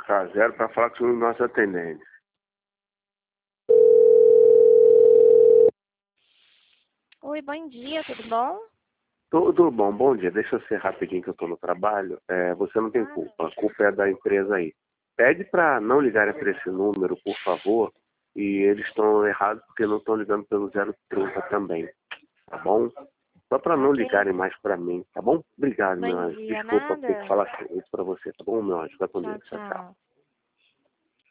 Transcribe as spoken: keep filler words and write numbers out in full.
marcar zero para falar com os nossos atendentes. Oi, bom dia, tudo bom? Tudo bom, bom dia. Deixa eu ser rapidinho que eu estou no trabalho. É, você não tem culpa, a culpa é da empresa aí. Pede para não ligarem para esse número, por favor. E eles estão errados porque não estão ligando pelo zero trinta também, tá bom? Só para não Ok. ligarem mais para mim, tá bom? Obrigado, meu Bom anjo. dia, Desculpa ter que nada. falar isso para você, tá bom, meu anjo? Fica com Tchau, Deus. Tchau, tchau. tchau.